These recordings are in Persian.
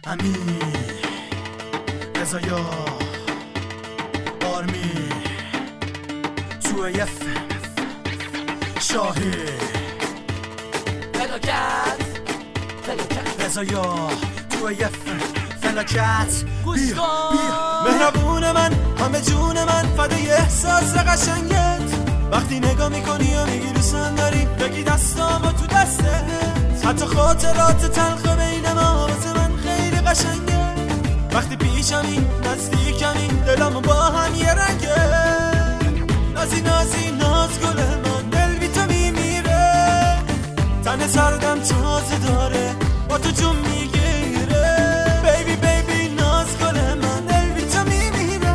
امین رضایا آرمی توی شاهی فلاکت رضایا توی فلاکت گوش کن مهربون من همه جون من فدای احساس قشنگت وقتی نگاه میکنی و میگی دوستم داری بگی دستامو تو دستت حتی خاطرات تلخ بین ما واسه من خیلی قشنگه وقتی پیشمی نزدیکمی دلمو با هم یه رنگه نازی نازی ناز گل من دل بی تو میمیره تن سردم تازه داره با تو جون میگیره بیبی بیبی ناز گل من دل بی تو میمیره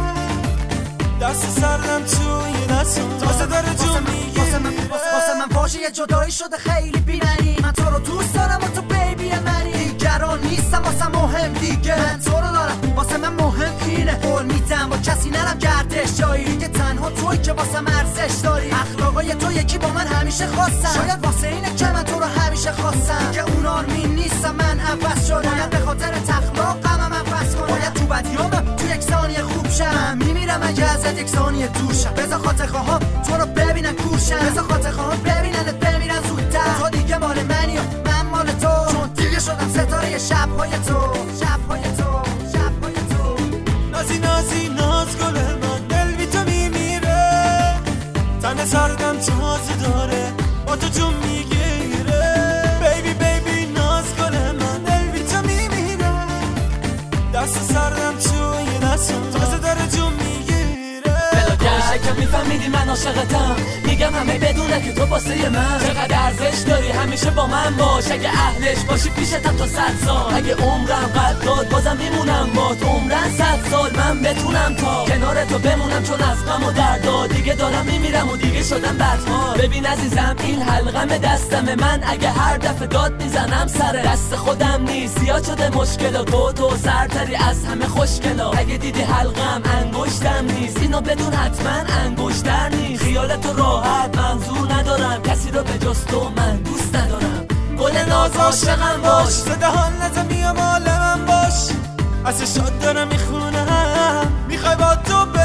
دست سردم توی دستم تازه داره جون میگیره واسه من واژه جدایی شده خیلی بی‌معنی من تو رو دوست دارم و تو بیبی منی دیگران نیستم واسه مهم دیگه من تو رو دارم واسه من مهم اینه قول میدم با کسی نرم گردش جایی دیگه تنها توی که واسه من ارزش داری اخلاقای تو یکی با من همیشه خواستم شاید واسه اینه که من تو رو همیشه خواستم دیگه اون آرمین نیستم من عوض شدم باید به خاطر تخلاقم من عوض کنم باید تو بدیامم تو یک ثانیه خوب شم میمیرم اگه ازت یک ثانیه دور شم بذار خاطرخواها تو رو ببینن کورشم بذار خاطرخواها ببیننت بمیرن زودتر تو دیگه مال منی و من مال تو چون دیگه شدم ستاره شب‌های تو شب‌های تو شب‌های تو نازی نازی ناز گل من دل بی تو میمیره تن سردم تازه داره با تو جون میگیره بیبی بیبی ناز گل من دل بی تو میمیره دست سردم توی دستم تازه داره جون میگیره که میفهمیدی من عاشقتم میگم همه بدونه که تو واسه من چقدر ارزش داری همیشه با من باش اگه اهلش باشی پیشتم تا 100 سال اگه عمرم قد داد بازم میمونم بات عمرن 100 سال من بتونم تا کنار تو بمونم چون از غم و دردا دیگه دارم میمیرم و دیگه شدم بدحال ببین عزیزم این حلقم دستم من اگه هر دفعه داد میزنم سر دست خودم نیست زیاد شده مشکلا تو سرتری از همه خوشگلا اگه دیدی حلقم انگشتم نیست اینو بدون حتما انگشتر نیست خیالتو راحت منظور ندارم کسی رو به جز تو من دوست ندارم گل ناز عاشقم باش زده حال نزم یا مال من باش از شاد دارم میخونم میخوای با تو